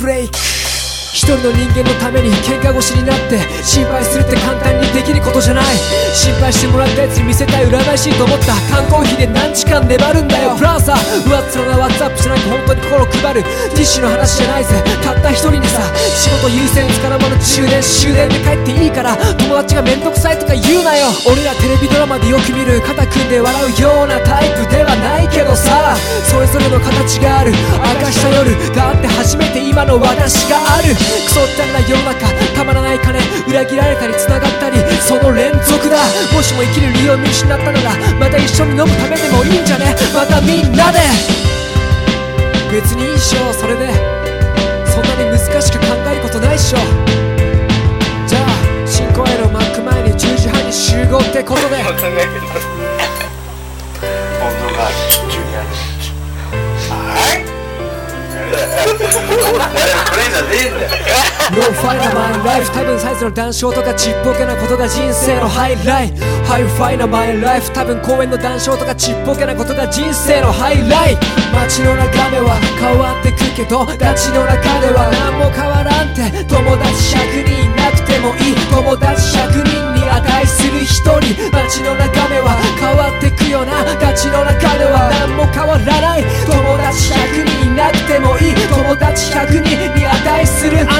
レイク。一人の人間のために喧嘩腰になって心配するって簡単にできることじゃない。心配してもらったやつに見せたい羨ましいと思った缶コーヒーで何時間粘るんだよ。ブラウザー上っ面なワッツアップじゃなく本当に心配る。ティッシュの話じゃないぜ、たった一人にさ。仕事優先つかなまぬ終電で帰っていいから友達がめんどくさいとか言うなよ。俺らテレビドラマでよく見る肩組んで笑うようなタイプではないけどさ、それぞれの形がある。明かした夜があって初めて今の私がある。クソったれな世の中、たまらない金、裏切られたり繋がったり、その連続だ。もしも生きる理由を見失ったならまた一緒に飲むためでもいいんじゃね。またみんなで。別にいいっしょそれで、そんなに難しく考えることないっしょ。じゃあ新小エロマック前に10時半に集合ってことで。 考えてる温度がジュニアです。これじゃねえんだよ。 ローファイなマイライフ、多分サイズの談笑とかちっぽけなことが人生のハイライト。ハイファイなマイライフ、多分公園の談笑とかちっぽけなことが人生のハイライト。街の中では変わってくけど街の中では何も変わらんって。友達100人いなくてもいい、友達100人に値する1人。街の中では変わってくよな、ガチの中では何も変わらない。友達100人いなくてもいい、友達100人に値するあ